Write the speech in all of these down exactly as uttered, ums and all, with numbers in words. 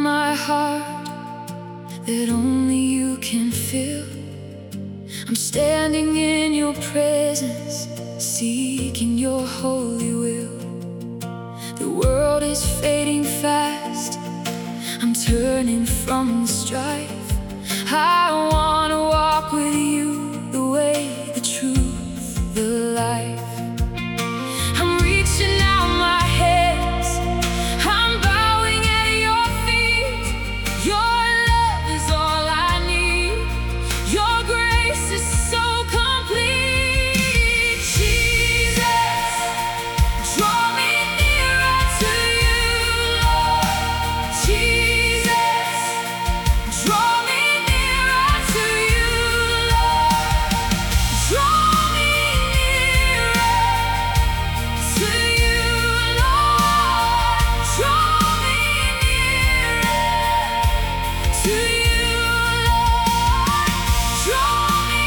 my heart that only you can feel. I'm standing in your presence, seeking your holy will. The world is fading fast, I'm turning from the strife. I wanna walk with you, the way, the truth, the life. I'm reaching out my hands, I'm bowing at your feet. Your love is all I need, your grace is so complete. Jesus, draw me nearer to you, Lord. Jesus, draw me nearer to you, Lord. Draw me nearer to you, Lord. Draw me nearer to you, Lord. Draw me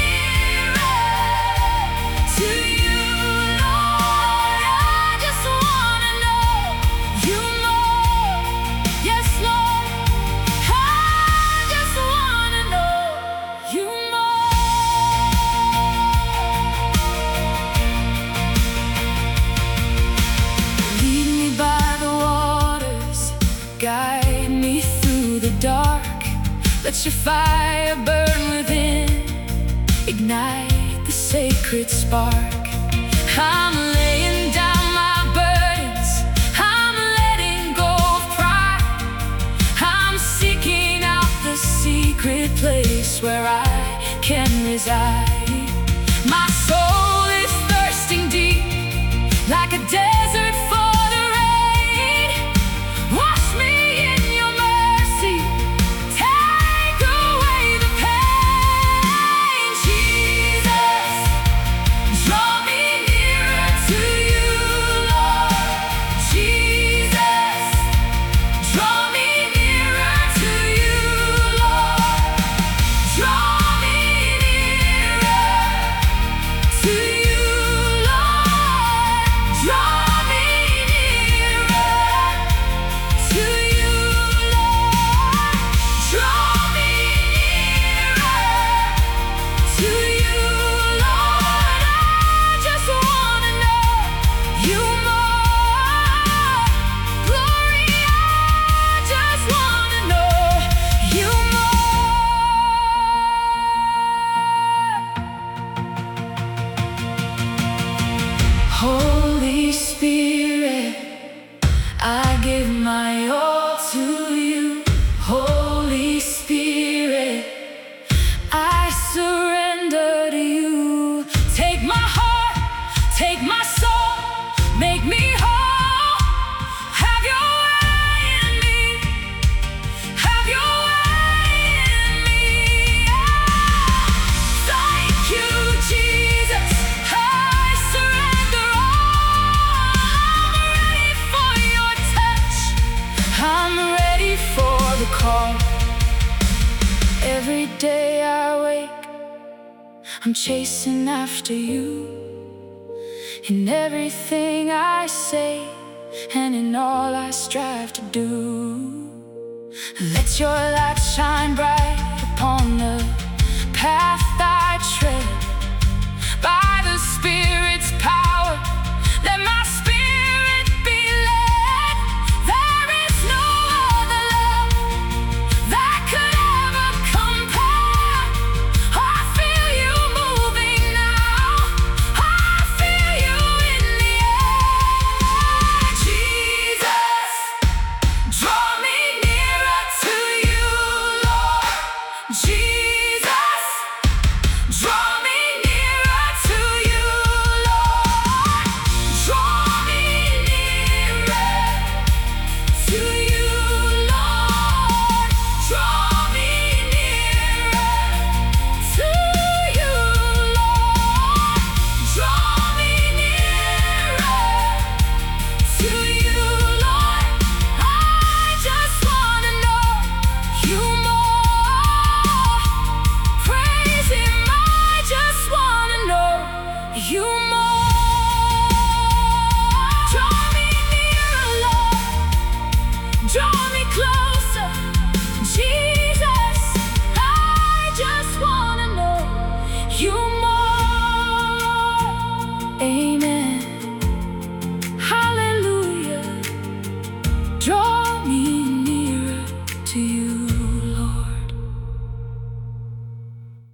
nearer to you, Lord. I just wanna know you more. Yes, Lord. I just wanna know you more. Lead me by the waters, guide me through the dark. Let your fire burn within, ignite the sacred spark. I'm laying down my burdens, I'm letting go of pride. I'm seeking out the secret place where I can reside. My soul is thirsting deep, like a desert for the rain. Wash me in your mercy, take away the pain. Jesus, draw me nearer to you, Lord. Jesus, draw me nearer to you, Lord. Draw me nearer to you, Lord. Draw me nearer to you, Lord. Draw me nearer to you, Lord. I just wanna know you more. Glory, I just wanna know you more. Holy Spirit, I give my all to you. Holy Spirit, I surrender to you. Take my heart, take my soul, make me whole. Have your way in me, have your way in me. Thank you, Jesus, I surrender all. I'm ready for your touch, I'm ready for the call. Every day I wake, I'm chasing after you. In everything I say, and in all I strive to do. Let your light shine bright upon the path I tread.